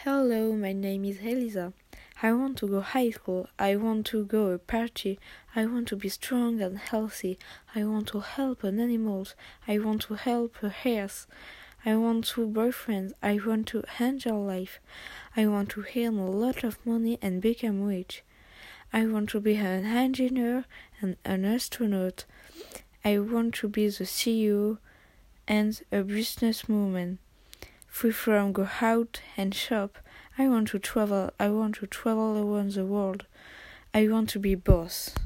Hello, my name is Elisa. I want to go high school. I want to go a party. I want to be strong and healthy. I want to help an animals. I want to help a horse. I want two boyfriends. I want to enjoy life. I want to earn a lot of money and become rich. I want to be an engineer and an astronaut. I want to be the CEO and a businesswoman. Free from go out and shop. I want to travel. I want to travel around the world. I want to be boss.